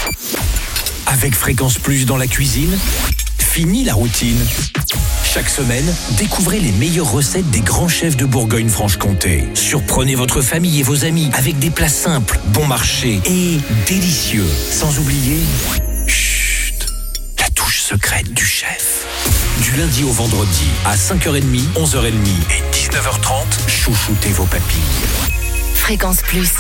Avec Fréquence Plus dans la cuisine, fini la routine. Chaque semaine, découvrez les meilleures recettes des grands chefs de Bourgogne-Franche-Comté. Surprenez votre famille et vos amis avec des plats simples, bon marché et délicieux. Sans oublier, chut, la touche secrète du chef. Du lundi au vendredi, à 5h30, 11h30 et 19h30, chouchoutez vos papilles. Fréquence Plus.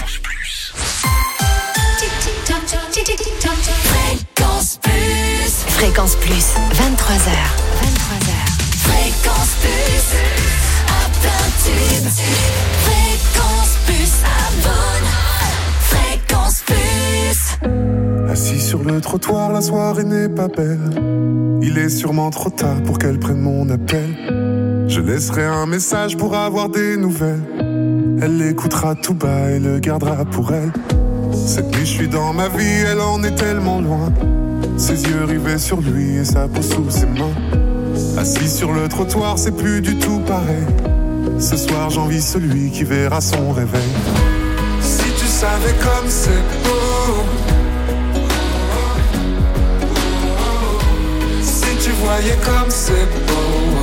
Fréquence Plus. Fréquence Plus, 23h. Fréquence Plus, à plein tube. Fréquence Plus, abonne. Fréquence Plus. Assis sur le trottoir, la soirée n'est pas belle. Il est sûrement trop tard pour qu'elle prenne mon appel. Je laisserai un message pour avoir des nouvelles. Elle l'écoutera tout bas et le gardera pour elle. Cette nuit je suis dans ma vie, elle en est tellement loin. Ses yeux rivés sur lui et sa peau sous ses mains. Assis sur le trottoir, c'est plus du tout pareil. Ce soir j'envie celui qui verra son réveil. Si tu savais comme c'est beau, si tu voyais comme c'est beau.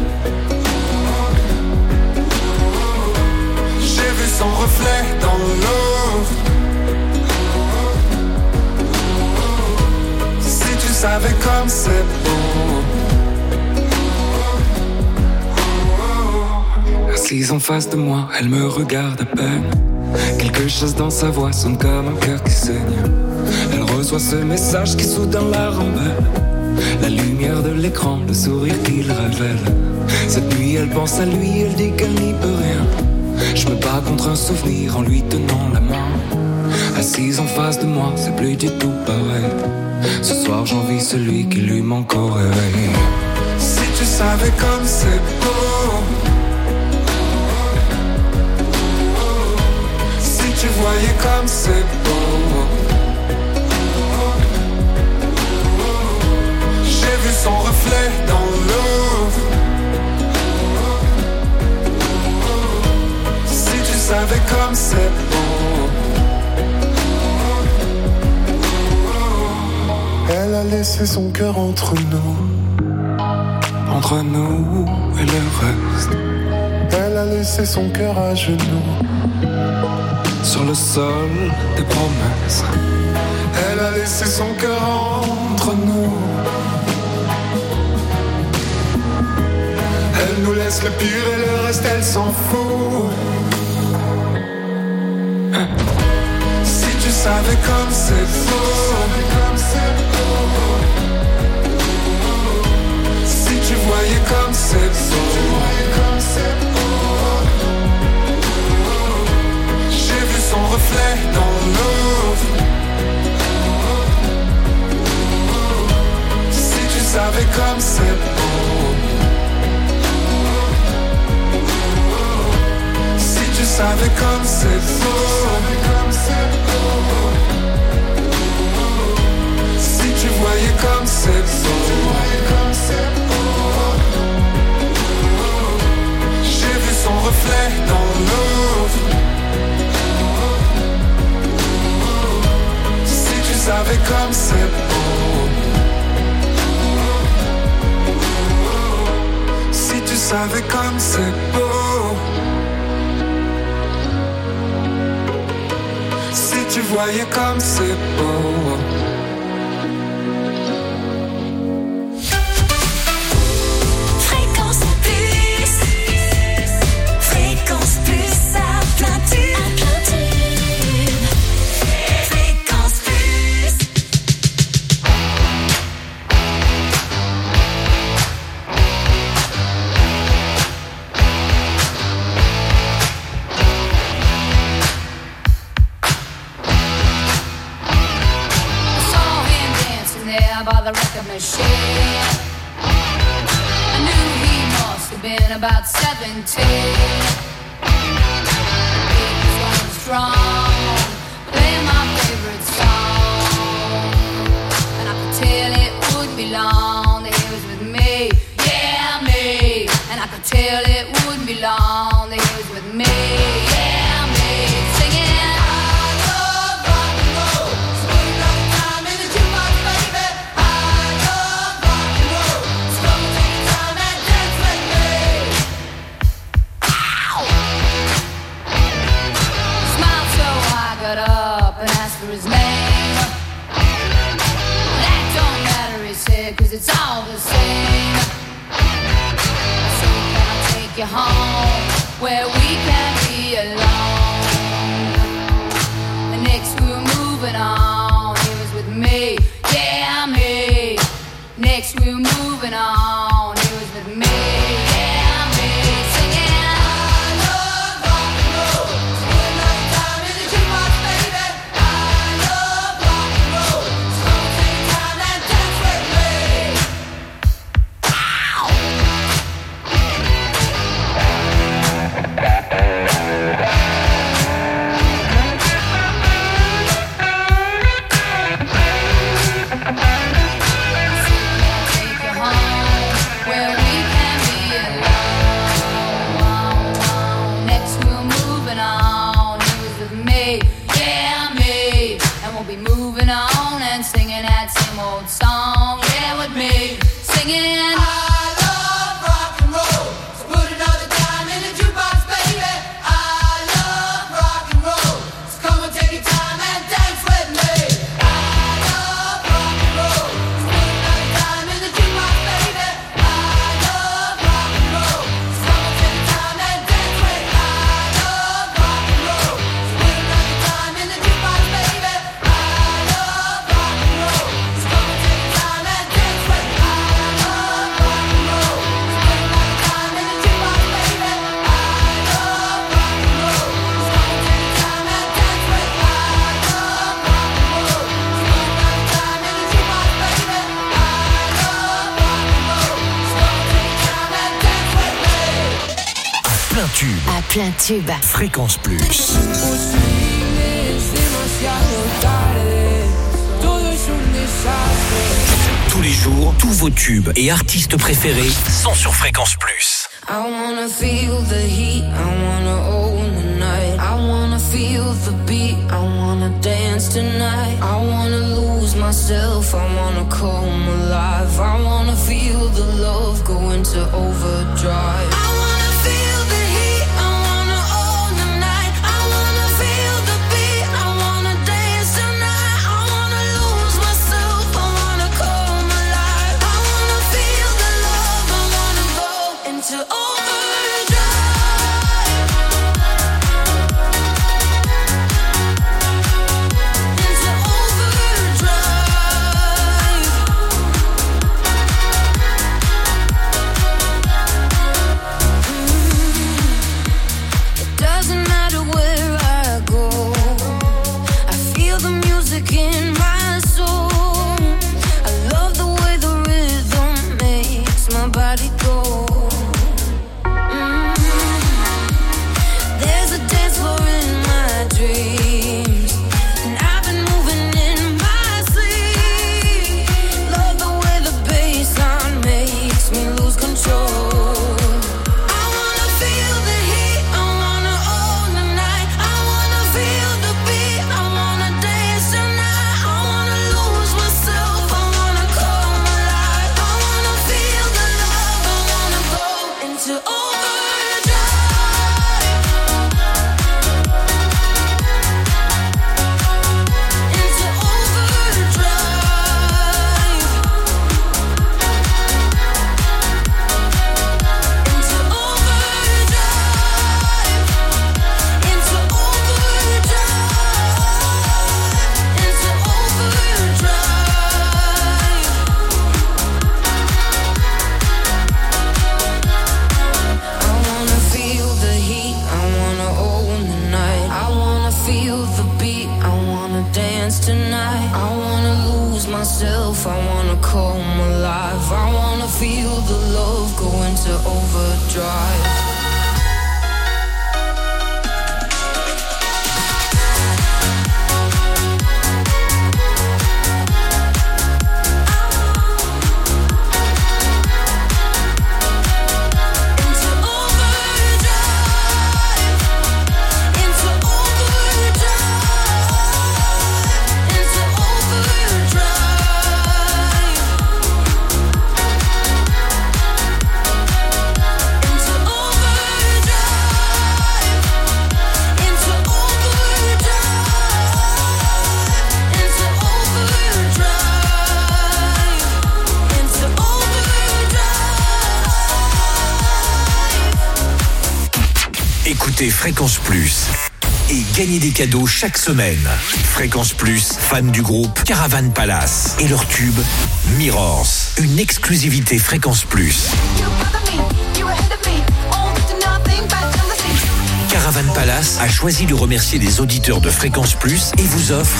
J'ai vu son reflet dans l'eau. Si tu savais comme c'est beau. Assise en face de moi, elle me regarde à peine. Quelque chose dans sa voix sonne comme un cœur qui saigne. Elle reçoit ce message qui soudain la rend belle. La lumière de l'écran, le sourire qu'il révèle. Cette nuit elle pense à lui, elle dit qu'elle n'y peut rien. Je me bats contre un souvenir en lui tenant la main. Assise en face de moi, c'est plus du tout pareil. Ce soir j'envie celui qui lui manque au réveil. Si tu savais comme c'est beau, si tu voyais comme c'est beau. J'ai vu son reflet dans l'eau. Si tu savais comme c'est beau. Elle a laissé son cœur entre nous et le reste. Elle a laissé son cœur à genoux sur le sol des promesses. Elle a laissé son cœur entre nous. Elle nous laisse le pire et le reste elle s'en fout. Si tu savais comme c'est beau. Si tu voyais comme c'est beau. J'ai vu son reflet dans l'eau. Si tu savais comme c'est beau. Si tu savais comme c'est beau. Si tu voyais comme c'est beau. J'ai vu son reflet dans l'eau. Si tu savais comme c'est beau. Si tu savais comme c'est beau. Si tu voyais comme c'est beau. By the record machine, I knew he must have been about 17. He was going strong, playing my favorite song, and I could tell it wouldn't be long that he was with me, yeah me. And I could tell it wouldn't be long that he was with me, yeah me. Singing I love rock and roll, so put enough time in up and ask for his name. That don't matter, he said, 'cause it's all the same. So can I take you home where we can be alone? And next we were moving on, he was with me, yeah, me. Next we were moving on, he was with me, yeah, me. Singing I love rock and roll, spend enough time in the jukebox, baby. I love rock and roll, so come take time and dance with me. Ow! Singing that same old song, yeah, with me, singing I love rock and roll, so put another time in the jukebox, baby. I love rock and roll, so come and take your time and dance with me. I love rock and roll, so put another time in the jukebox, baby. I love rock and roll, so come and take your time and dance with me. I love rock and roll, so put another time in the jukebox, baby. Plein tube. À plein tube. Fréquence Plus. Tous les jours, tous vos tubes et artistes préférés sont sur Fréquence Plus. I wanna feel the heat, I wanna own the night. I wanna feel the beat, I wanna dance tonight. I wanna lose myself, I wanna come alive. I wanna feel the love go into overdrive. I wanna feel the heat, I wanna own the night. I wanna feel the beat, I wanna dance tonight. I wanna lose myself, I wanna come alive. I wanna feel the love, I wanna go into overdrive. In my soul, I love the way the rhythm makes my body go. There's a dance floor in my dreams, and I've been moving in my sleep. Love the way the bassline makes me lose control. I wanna come alive. I wanna feel the love go into overdrive. Over écoutez Fréquence Plus et gagnez des cadeaux chaque semaine. Fréquence Plus, fan du groupe Caravan Palace et leur tube Mirrors. Une exclusivité Fréquence Plus. Caravan Palace a choisi de remercier les auditeurs de Fréquence Plus et vous offre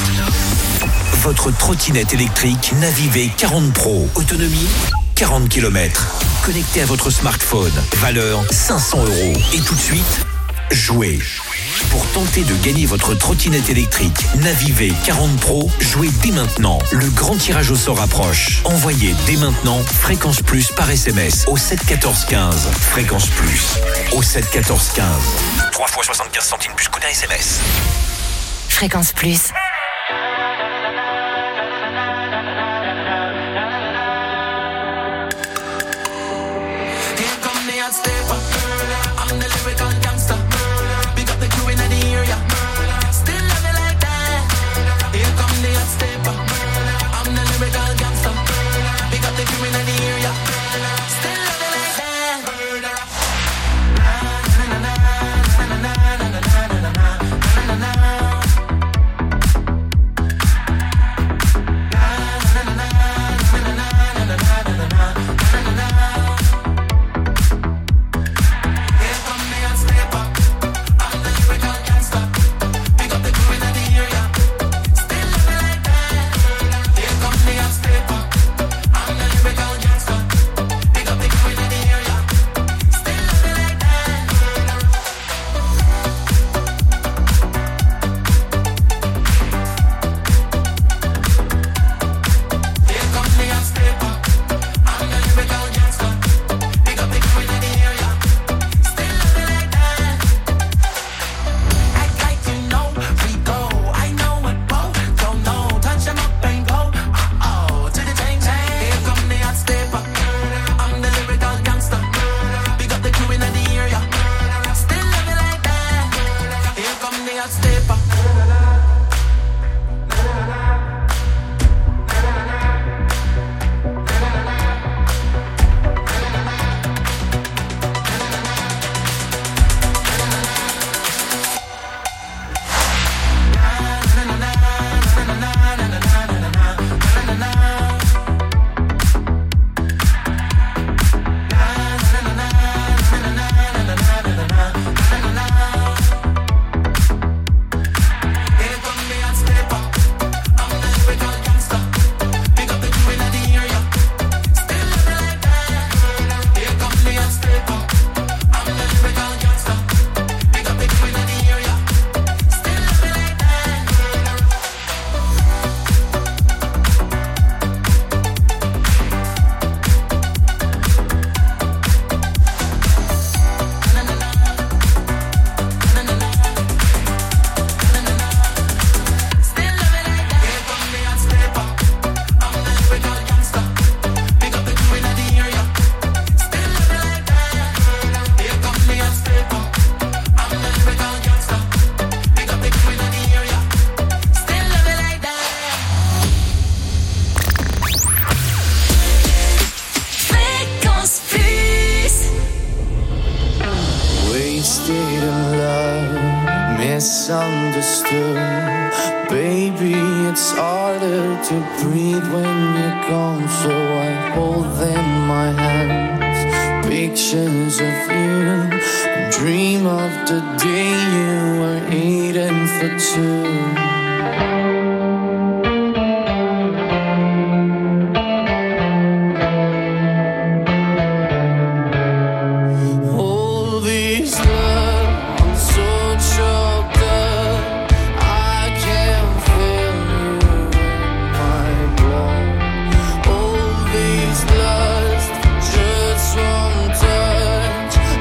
votre trottinette électrique Navivé 40 Pro. Autonomie 40 km. Connecté à votre smartphone. Valeur 500 €. Et tout de suite, jouez. Pour tenter de gagner votre trottinette électrique Navivé 40 Pro, jouez dès maintenant. Le grand tirage au sort approche. Envoyez dès maintenant Fréquence Plus par SMS au 7 14 15. Fréquence Plus au 7 14 15. 3 fois 75 centimes plus coût d'un SMS. Fréquence Plus.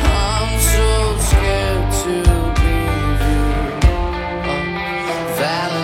Valentine.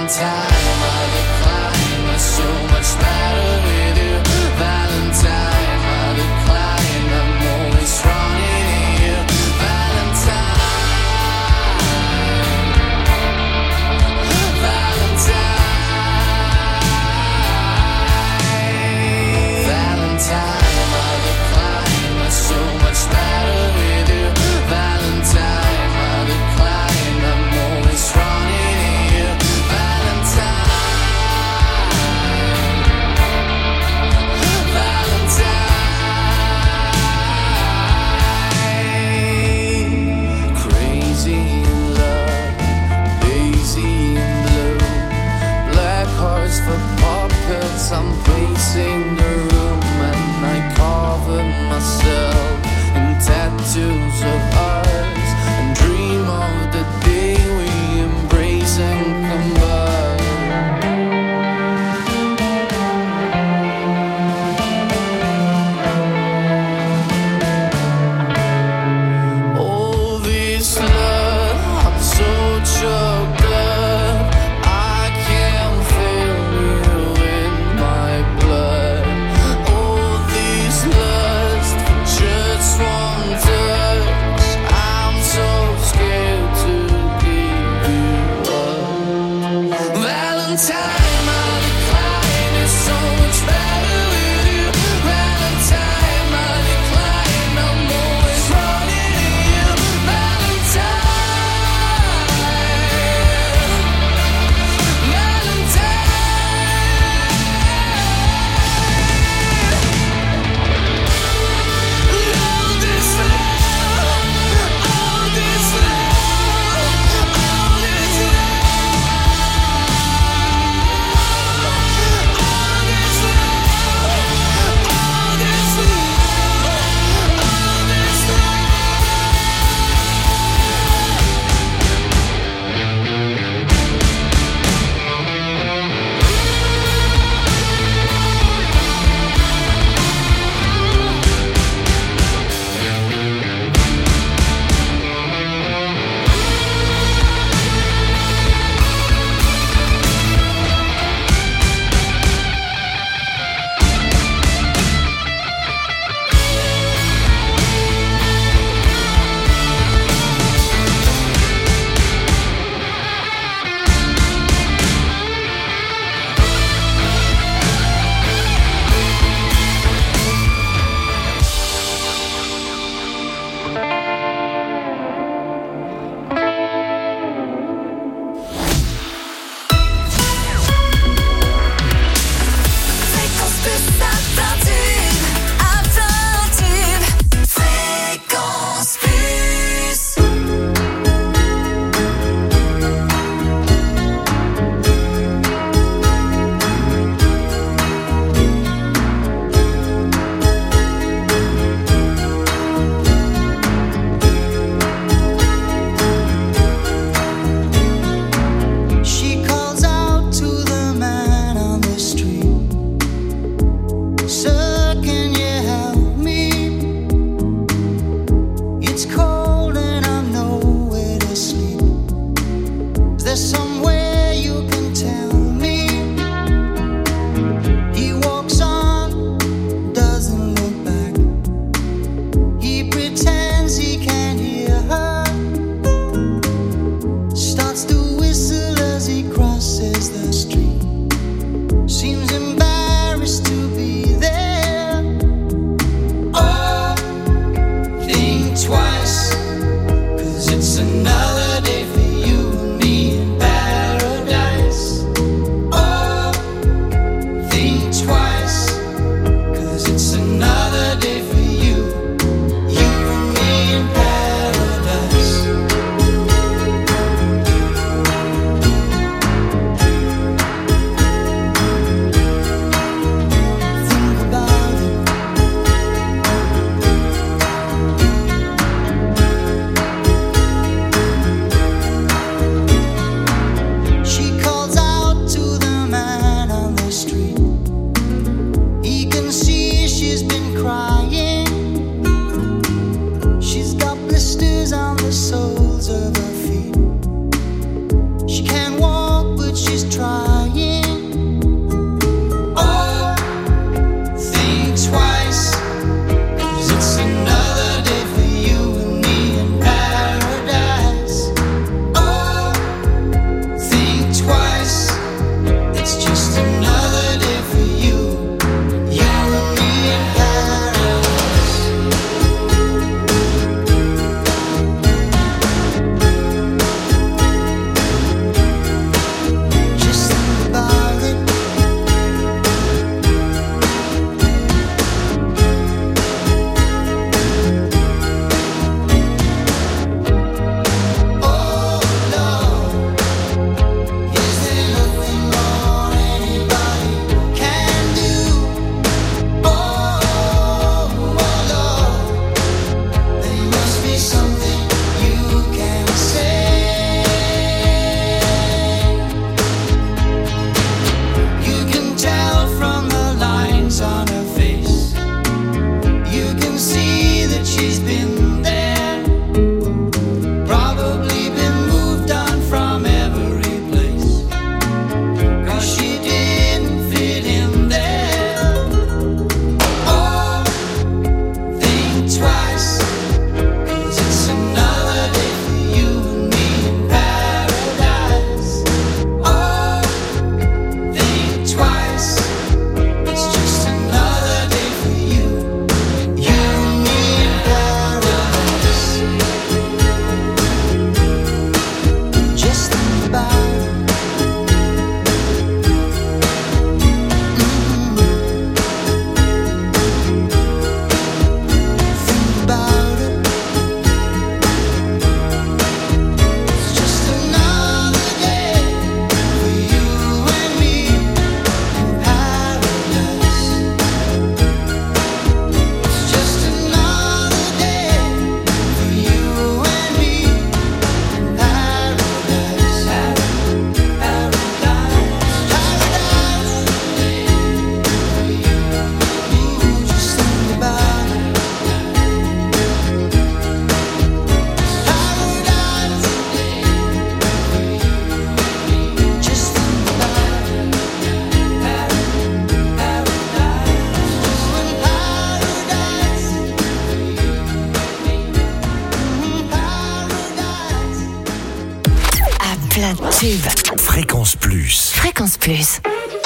Tube. Fréquence Plus. Fréquence Plus.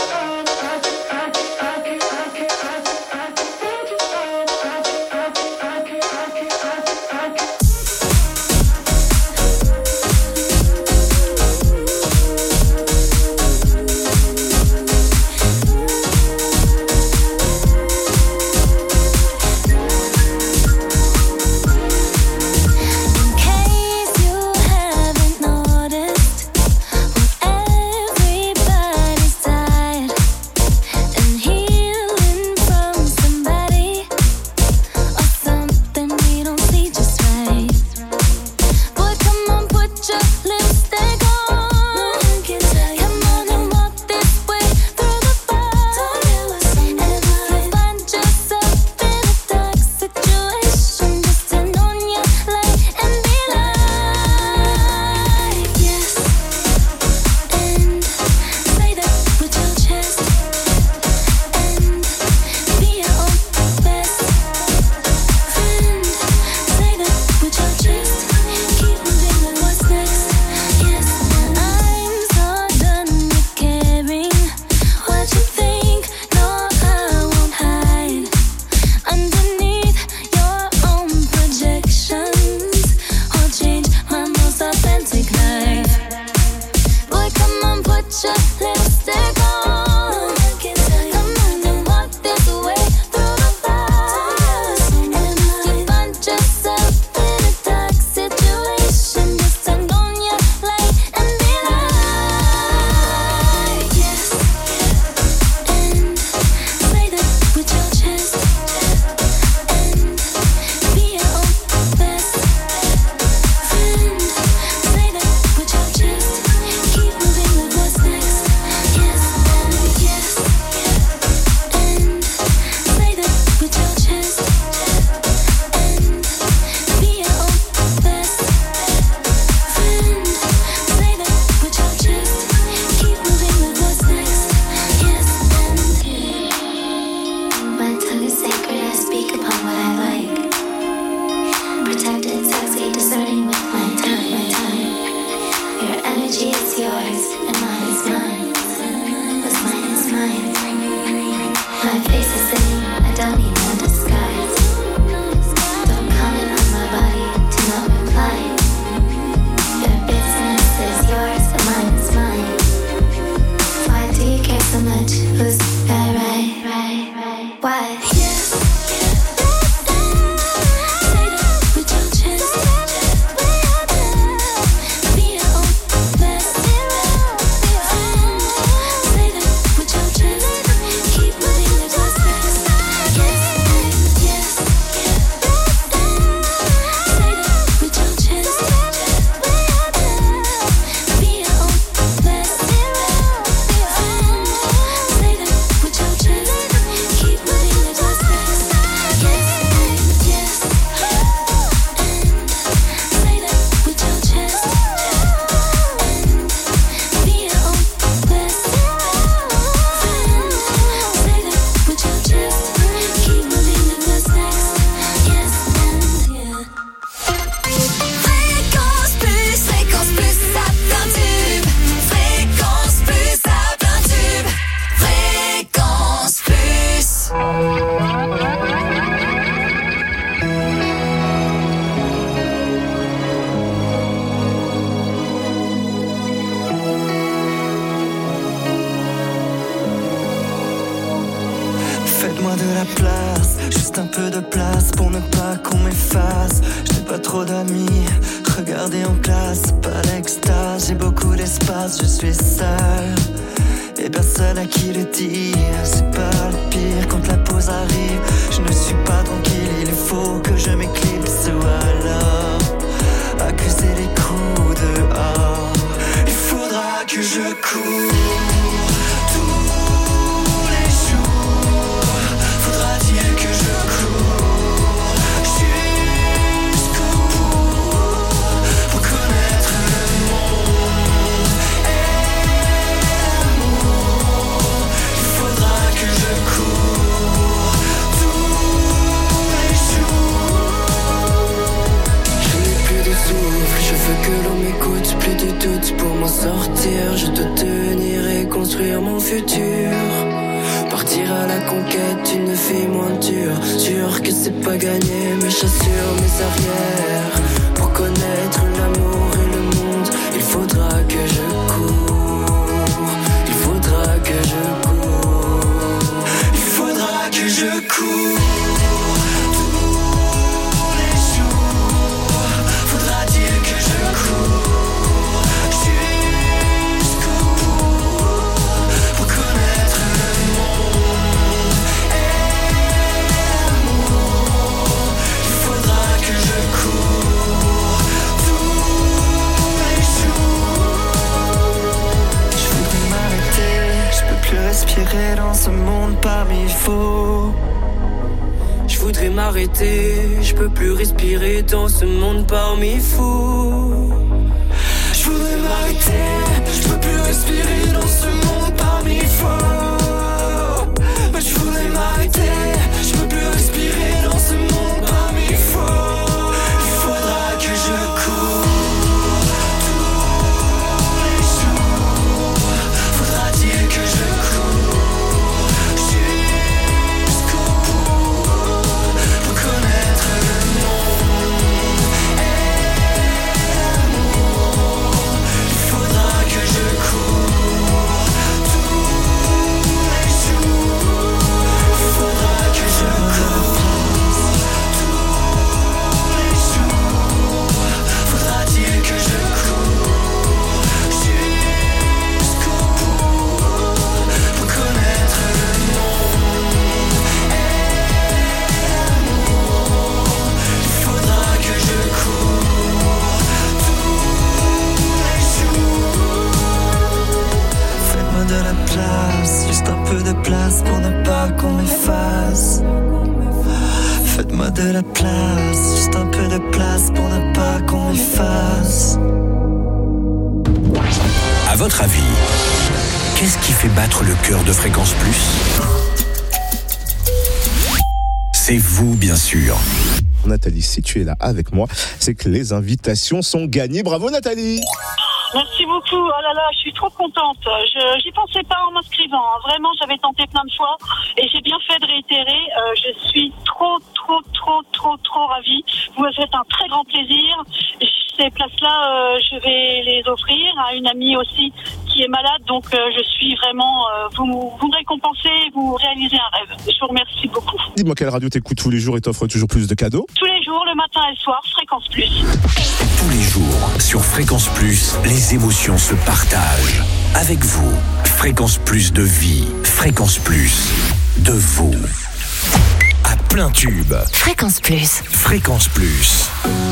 Faites-moi de la place, juste un peu de place pour ne pas qu'on m'efface. Je n'ai pas trop d'amis, regardez en classe, pas l'extase. J'ai beaucoup d'espace, je suis seul et personne à qui le dire. C'est pas le pire quand la pause arrive. Je ne suis pas tranquille, il faut que je m'éclipse ou alors accuser les coups dehors. Il faudra que je cours. partir à la conquête d'une fille moins dure. Sûr que c'est pas gagné, mais j'assure mes arrières. Pour connaître l'amour et le monde, il faudra que je cours. Il faudra que je cours. Il faudra que je cours. Tous les jours, faudra-t-il que je cours jusqu'au bout pour connaître le monde et l'amour. Il faudra que je cours tous les jours. Je voudrais m'arrêter, je peux plus respirer dans ce monde parmi faux. Je voudrais m'arrêter, je peux plus respirer dans ce monde parmi fous. Je voudrais m'arrêter, je peux plus respirer dans ce monde parmi fous. Mais je voudrais m'arrêter, je peux plus respirer dans ce monde parmi fous. Il faudra que je cours tous les jours. Faudra-t-il que je cours jusqu'au bout pour connaître le monde et l'amour. Il faudra que je cours tous les jours. Il faudra que je cours tous les jours. Faudra-t-il que je cours jusqu'au bout pour connaître le monde et l'amour. Il faudra que je cours tous les jours. Faites-moi de la place, juste un peu de place pour ne pas qu'on m'efface. Faites-moi de la place, juste un peu de place pour ne pas qu'on m'efface. À votre avis, qu'est-ce qui fait battre le cœur de Fréquence Plus ? C'est vous, bien sûr. Nathalie, si tu es là avec moi, c'est que les invitations sont gagnées. Bravo Nathalie! Merci beaucoup. Oh là là, je suis trop contente. J'y pensais pas en m'inscrivant. Vraiment, j'avais tenté plein de fois et j'ai bien fait de réitérer. Je suis trop ravie. Vous me faites un très grand plaisir. Ces places-là, je vais les offrir à une amie aussi qui est malade. Donc, je suis vraiment... vous me récompensez, vous réalisez un rêve. Je vous remercie beaucoup. Dis-moi, quelle radio t'écoutes tous les jours et t'offre toujours plus de cadeaux? Tous les jours, le matin et le soir, Fréquence Plus. Tous les jours, sur Fréquence Plus, les émotions se partagent. Avec vous, Fréquence Plus de vie, Fréquence Plus de vous. À plein tube. Fréquence Plus. Fréquence Plus.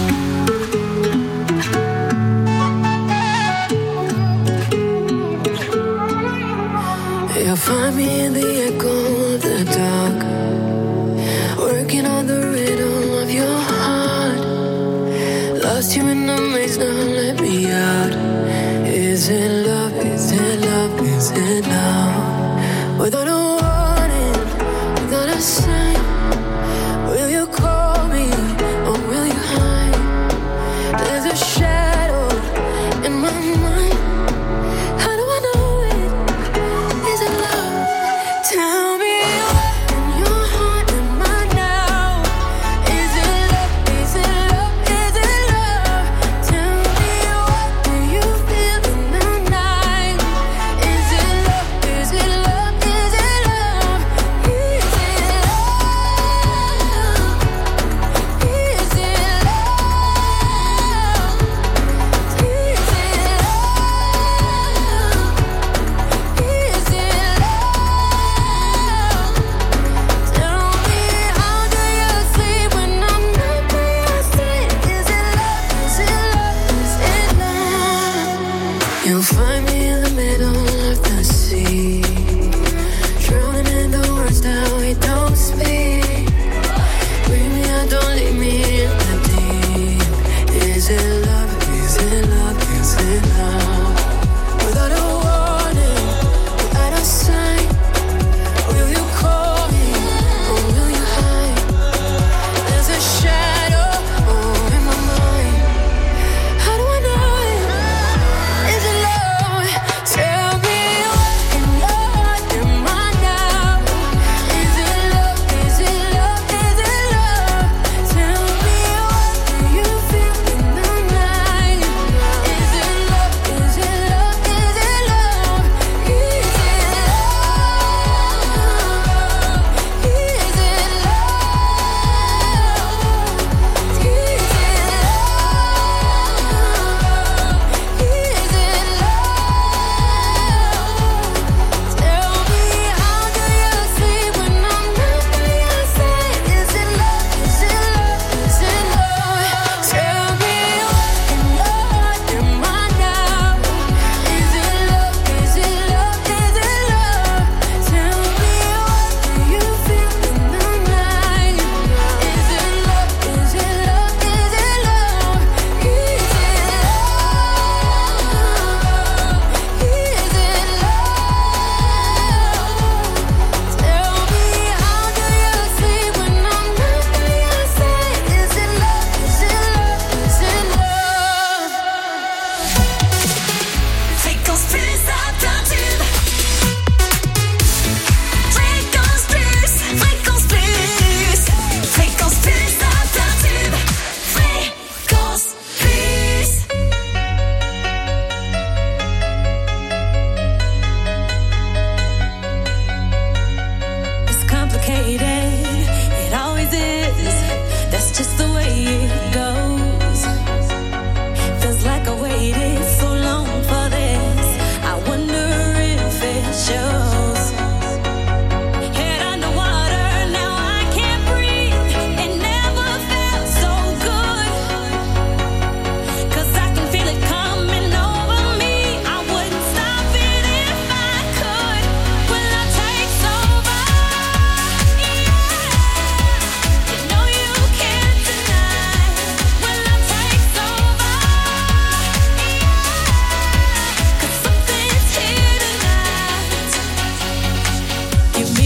You'll find me in the echo of the dark, working on the rhythm of your heart. Lost you in the maze, now let me out. Is it love? Is it love? Is it love? Without a warning, without a sign, will you call me or will you hide? There's a shadow in my mind. How do I know it? Is it love? Tell me what's in your heart and mind now. Is it love? Is it love? Is it love? Tell me what do you feel in the night? Is it love? Is it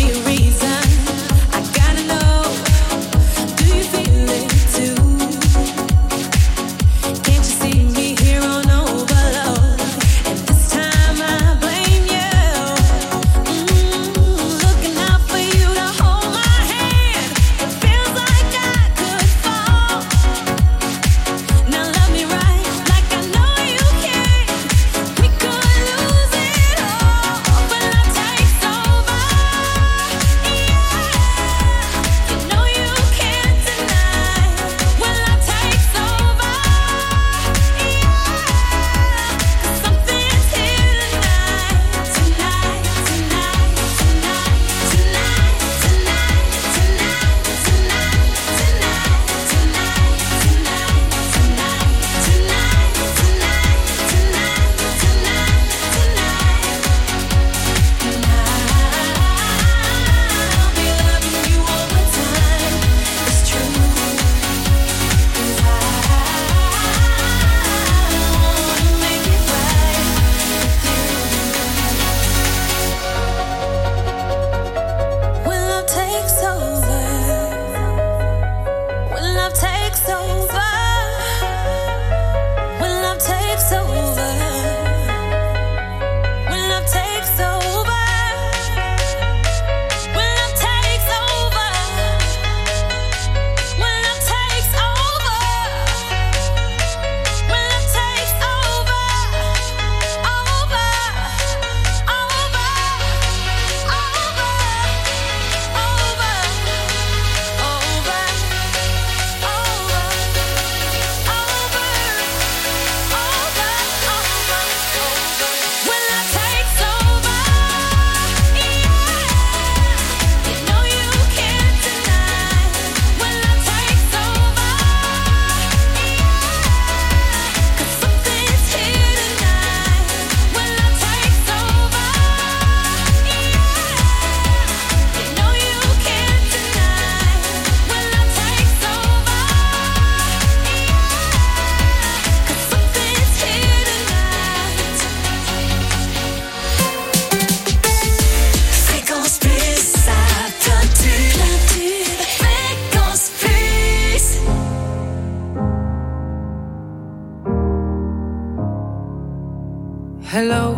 Hello,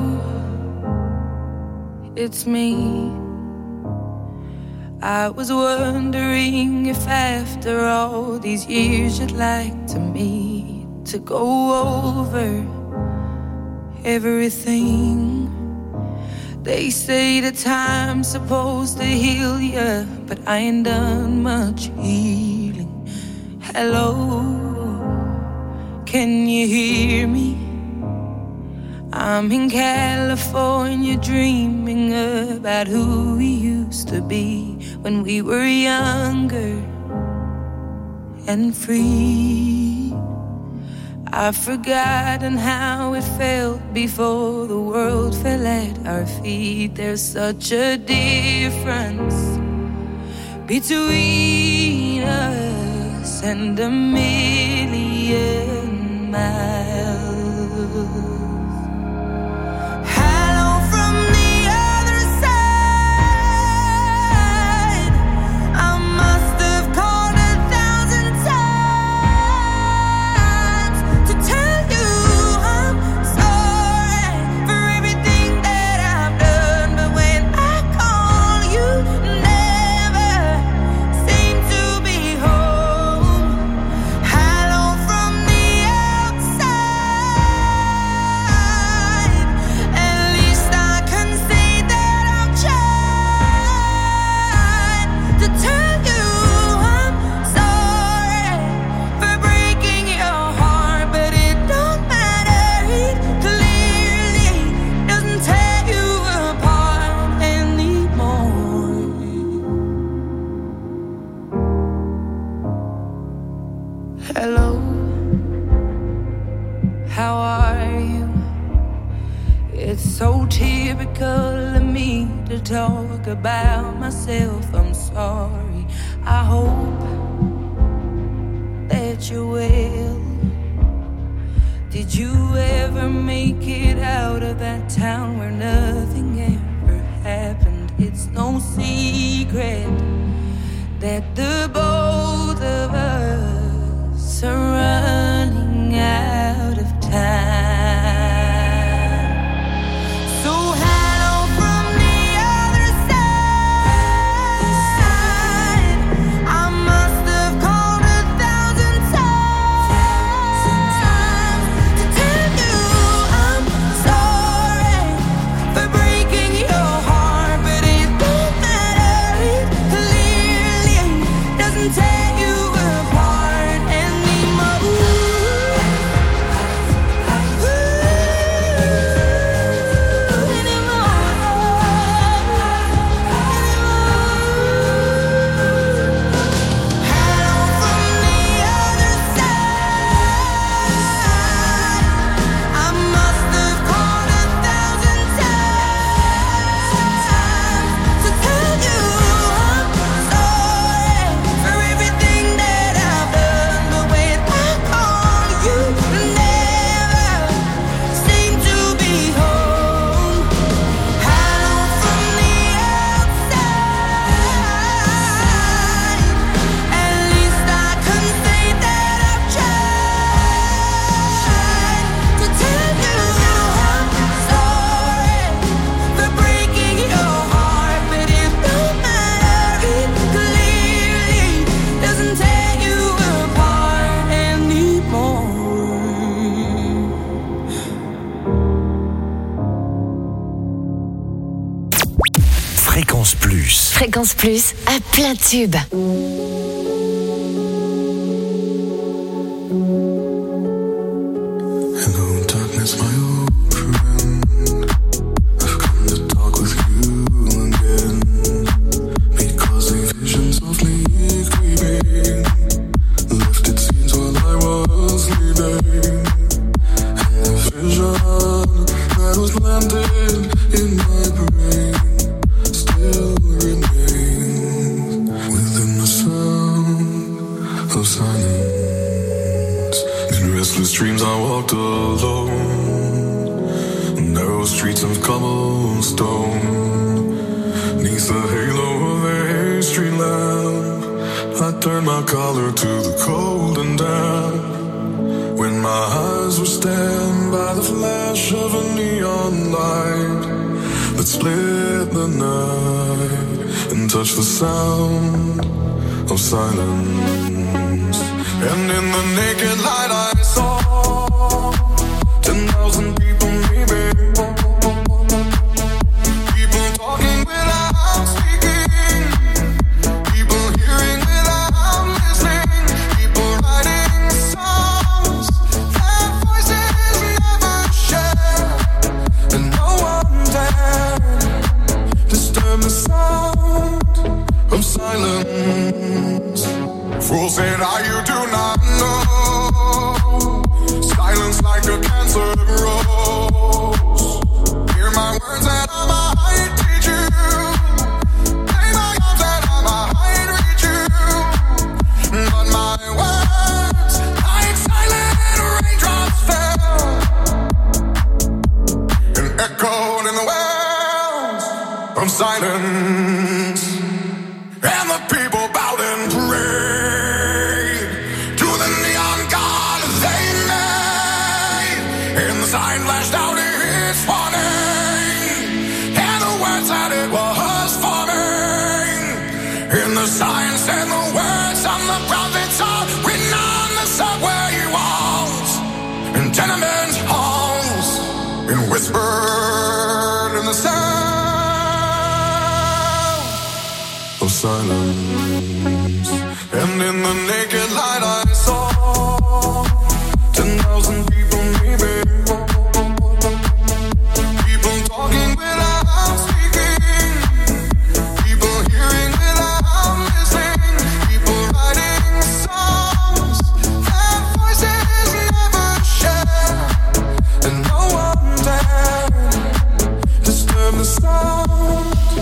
it's me. I was wondering if after all these years you'd like to meet to go over everything. They say the time's supposed to heal ya, but I ain't done much healing. Hello, can you hear me? I'm in California dreaming about who we used to be when we were younger and free. I've forgotten how it felt before the world fell at our feet. There's such a difference between us and a million miles. Hello, how are you? It's so typical of me to talk about myself. I'm sorry. I hope that you're well. Did you ever make it out of that town where nothing ever happened? it's no secret that the both of us are running out of time. Fréquence Plus, à plein tube.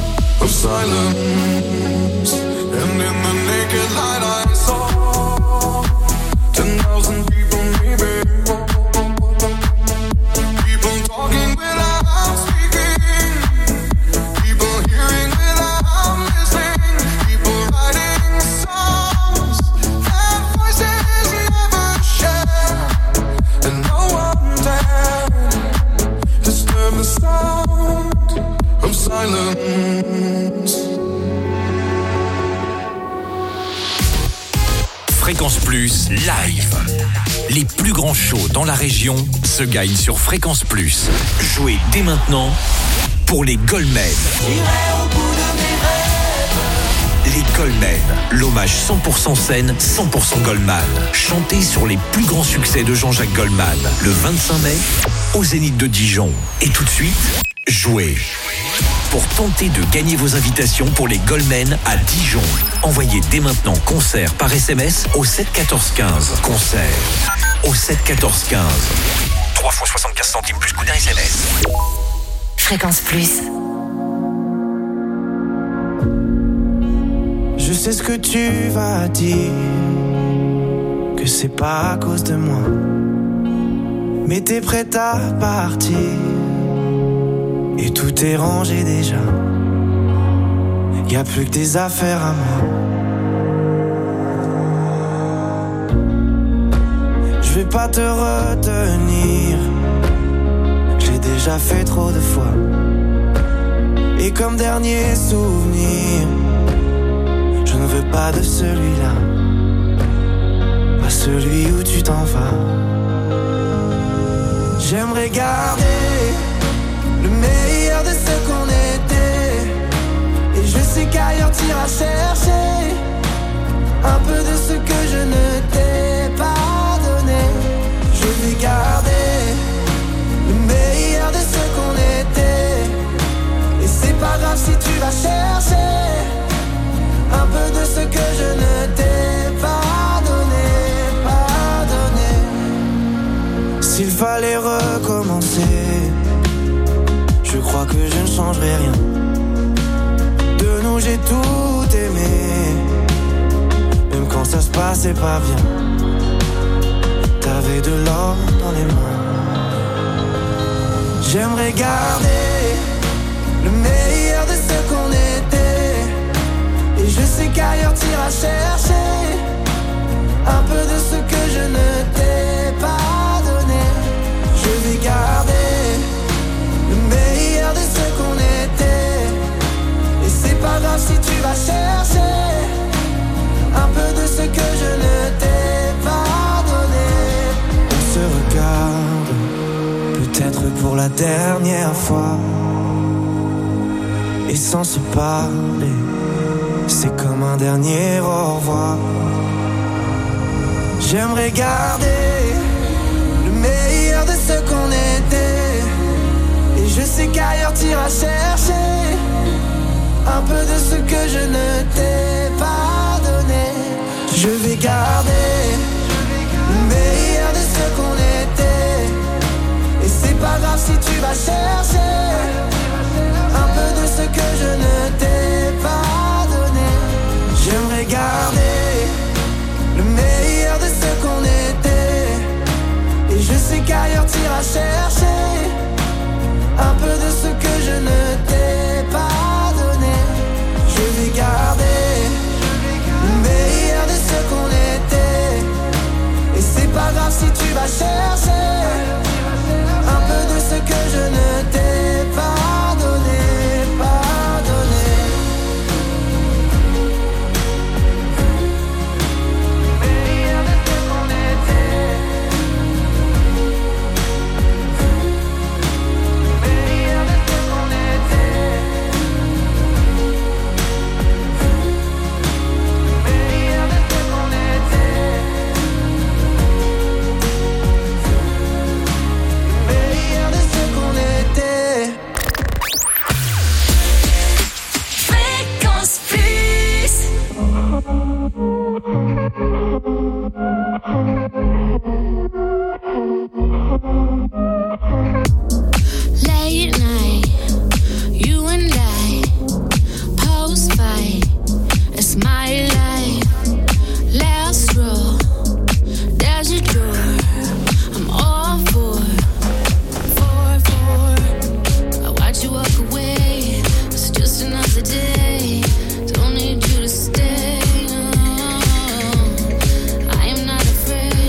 Silence, and in the naked light I saw Fréquence Plus live. Les plus grands shows dans la région se gagnent sur Fréquence Plus. Jouez dès maintenant pour les Goldmen. Les Goldmen, l'hommage 100% scène, 100% Goldman. Chanté sur les plus grands succès de Jean-Jacques Goldman. Le 25 mai, au Zénith de Dijon. Et tout de suite, jouez. Pour tenter de gagner vos invitations pour les Goldmen à Dijon, envoyez dès maintenant concert par SMS au 7 14 15. Concert au 7 14 15. 3 fois 75 centimes plus coût d'un SMS. Fréquence Plus. Je sais ce que tu vas dire, que c'est pas à cause de moi, mais t'es prête à partir et tout est rangé déjà. Y'a plus que des affaires à moi. Je vais pas te retenir, j'ai déjà fait trop de fois. Et comme dernier souvenir, je ne veux pas de celui-là, pas celui où tu t'en vas. J'aimerais garder le meilleur de ce qu'on était, et je sais qu'ailleurs t'iras chercher un peu de ce que je ne t'ai pas donné. Je vais garder le meilleur de ce qu'on était, et c'est pas grave si tu vas chercher un peu de ce que je ne t'ai pas donné, pas donné. S'il fallait recommencer, je crois que je ne changerai rien. De nous j'ai tout aimé, même quand ça se passait pas bien. T'avais de l'or dans les mains. J'aimerais garder le meilleur de ce qu'on était, et je sais qu'ailleurs t'iras chercher un peu de ce que je ne t'ai pas donné. Je vais garder le meilleur de ce qu'on était, et c'est pas grave si tu vas chercher un peu de ce que je ne t'ai pas donné. On se regarde, peut-être pour la dernière fois, et sans se parler, c'est comme un dernier au revoir. J'aimerais garder le meilleur de ce qu'on était, et je sais qu'ailleurs t'iras chercher un peu de ce que je ne t'ai pas donné. Je vais garder le meilleur de ce qu'on était, et c'est pas grave si tu vas chercher un peu de ce que je ne t'ai pas donné. J'aimerais garder le meilleur de ce qu'on était, et je sais qu'ailleurs t'iras chercher un peu de ce que je ne t'ai pas donné. Je vais garder le meilleur de ce qu'on était, et c'est pas grave si tu vas chercher un peu de ce que je ne t'ai pas donné, pas donné. Late night, you and I, post fight, it's my life. Last row, there's your door. I'm all for. I watch you walk away. It's just another day. Don't need you to stay. No, I am not afraid.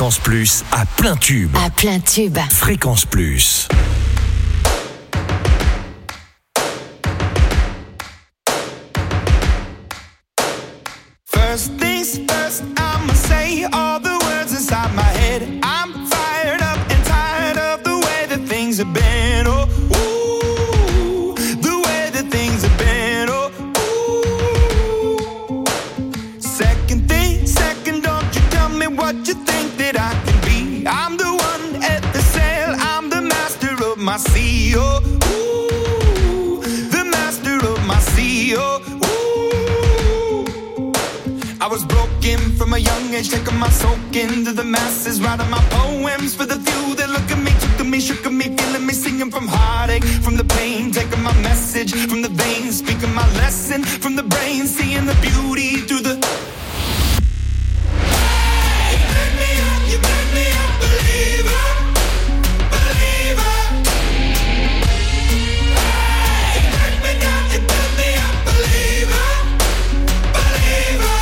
Fréquence Plus à plein tube. À plein tube. Fréquence Plus. First things first, I'ma say all the words inside my head. I'm fired up and tired of the way that things have been. Oh, ooh, the way that things have been. Oh, ooh. Second thing, second, don't you tell me what you think that I can be. I'm the one at the sail, I'm the master of my sea. Oh, ooh, the master of my sea. Oh, I was broken from a young age, taking my soak into the masses, writing my poems for the few that look at me, took at me, shook at me, feeling me, singing from heartache, from the pain, taking my message from the veins, speaking my lesson from the brain, seeing the beauty through the. Hey, you make me a believer, believer. Hey, you break me down, you build me a believer, believer.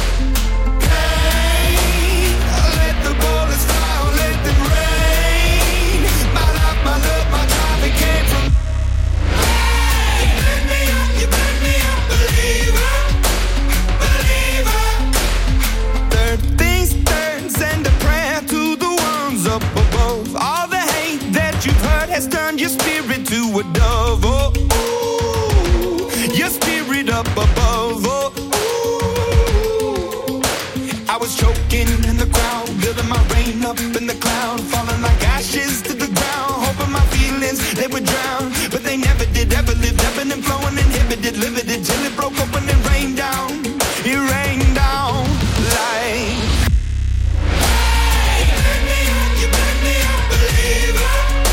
Turned your spirit to a dove, oh, ooh, your spirit up above, oh, ooh. I was choking in the crowd, building my rain up in the cloud, falling like ashes to the ground, hoping my feelings, they would drown, but they never did, ever lived, ebbing and flowing, inhibited, limited, till it broke open and rained down, it rained down like. Hey, you make me a believer.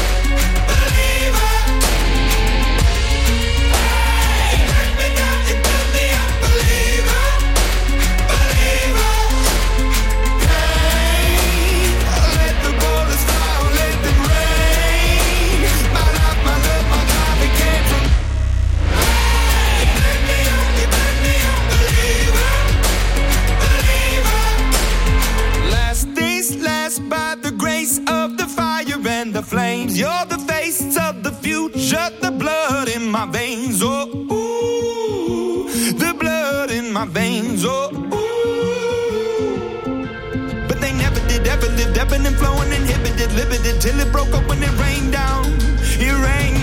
The flames, you're the face of the future, the blood in my veins, oh, ooh, the blood in my veins, oh, ooh. But they never did, ever lived, ebbing and flowing, inhibited, limited, till it broke up when it rained down, it rained